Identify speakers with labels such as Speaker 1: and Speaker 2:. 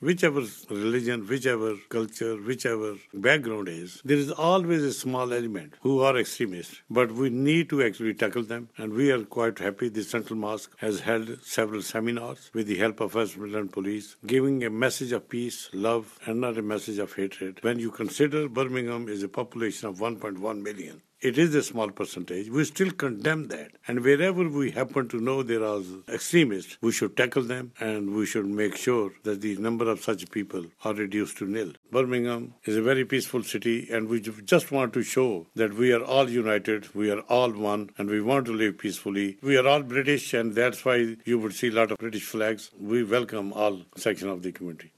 Speaker 1: whichever religion, whichever culture, whichever background is, there is always a small element who are extremists. But we need to actually tackle them, and we are quite happy the Central Mosque has held several seminars with the help of West Midland Police, giving a message of peace, love, and not a message of hatred. When you consider Birmingham is a population of 1.1 million, it is a small percentage. We still condemn that. And wherever we happen to know there are extremists, we should tackle them and we should make sure that the number of such people are reduced to nil. Birmingham is a very peaceful city, and we just want to show that we are all united, we are all one, and we want to live peacefully. We are all British, and that's why you would see a lot of British flags. We welcome all sections of the community.